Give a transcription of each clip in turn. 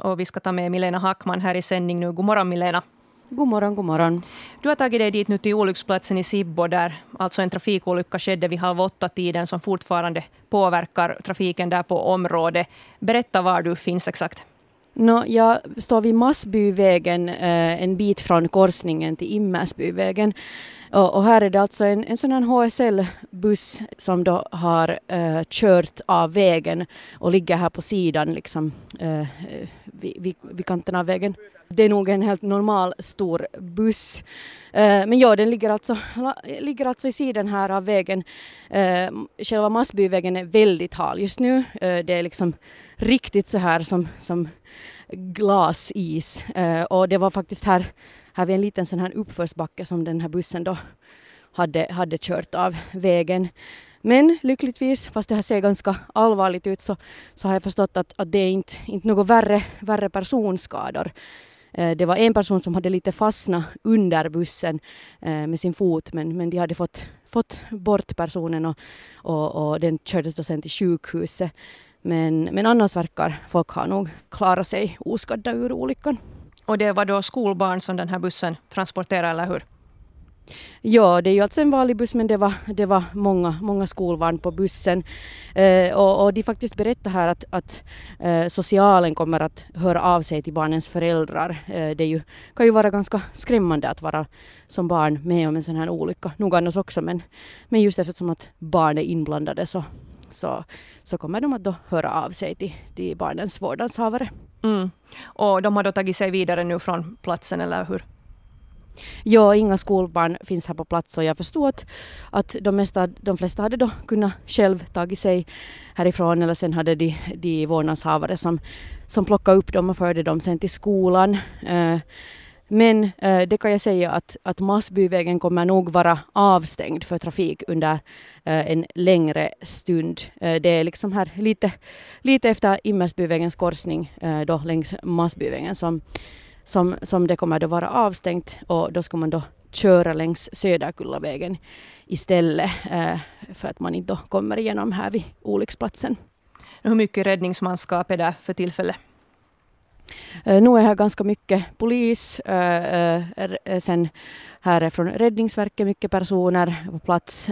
och vi ska ta med Milena Hackman här i sändning nu. God morgon Milena. God morgon, god morgon. Du har tagit dig dit nu till olycksplatsen i Sibbo där alltså en trafikolycka skedde vid 7:30-tiden som fortfarande påverkar trafiken där på området. Berätta var du finns exakt. Jag står vid Massbyvägen en bit från korsningen till Immersbyvägen. Och här är det alltså en sån här HSL-buss som då har kört av vägen och ligger här på sidan liksom, vid kanten av vägen. Det är nog en helt normal stor buss. Men ja, den ligger alltså i sidan här av vägen. Själva Massbyvägen är väldigt hal just nu. Det är liksom riktigt så här som glasis. Och det var faktiskt här vid en liten sån här uppförsbacke som den här bussen då hade kört av vägen. Men lyckligtvis, fast det här ser ganska allvarligt ut, så har jag förstått att det är inte något värre personskador. Det var en person som hade lite fastnat under bussen med sin fot, men de hade fått bort personen och den kördes då sen till sjukhuset. Men annars verkar folk ha nog klarat sig oskadda ur olyckan. Och det var då skolbarn som den här bussen transporterade, eller hur? Ja, det är ju alltså en vanlig buss, men det var många skolbarn på bussen. Och de faktiskt berättar här att socialen kommer att höra av sig till barnens föräldrar. Det kan ju vara ganska skrämmande att vara som barn med om en sån här olycka. Nog annars också, men just eftersom att barn är inblandade så kommer de att då höra av sig till barnens vårdnadshavare. Mm. Och de har då tagit sig vidare nu från platsen, eller hur? Ja, inga skolbarn finns här på plats och jag förstår att de flesta hade då kunnat själv tagit sig härifrån, eller sen hade de vårdnadshavare som plockade upp dem och förde dem sen till skolan. Men det kan jag säga att Massbyvägen kommer nog vara avstängd för trafik under en längre stund. Det är liksom här lite efter Immersbyvägens korsning då längs Massbyvägen som det kommer att vara avstängt, och då ska man då köra längs Söderkullavägen istället för att man inte kommer igenom här vid olycksplatsen. Hur mycket räddningsmanskap är där för tillfället? Nu är här ganska mycket polis, sen här är från Räddningsverket mycket personer på plats,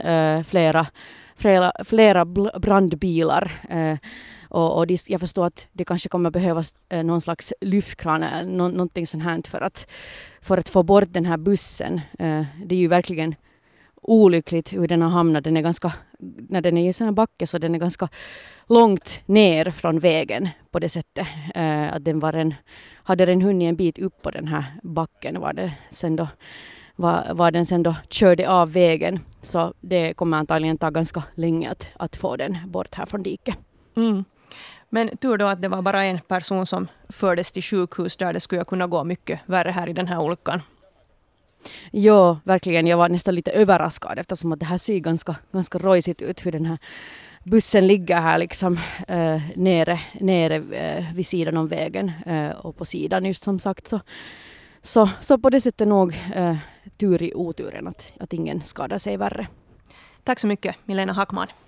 flera brandbilar. Och jag förstår att det kanske kommer behövas någon slags lyftkran eller någonting sånt här för att få bort den här bussen. Det är ju verkligen olyckligt hur den har hamnat. När den är i sån här backe så den är ganska långt ner från vägen på det sättet. Att hade den hunnit en bit upp på den här backen var den sen då körde av vägen. Så det kommer antagligen ta ganska länge att få den bort här från diket. Mm. Men tur då att det var bara en person som fördes till sjukhus där det skulle kunna gå mycket värre här i den här olyckan. Ja, verkligen. Jag var nästan lite överraskad eftersom att det här ser ganska rojsigt ut hur den här bussen ligger här liksom nere vid sidan om vägen och på sidan just som sagt. Så på det sättet nog tur i oturen att ingen skadar sig värre. Tack så mycket, Milena Hackman.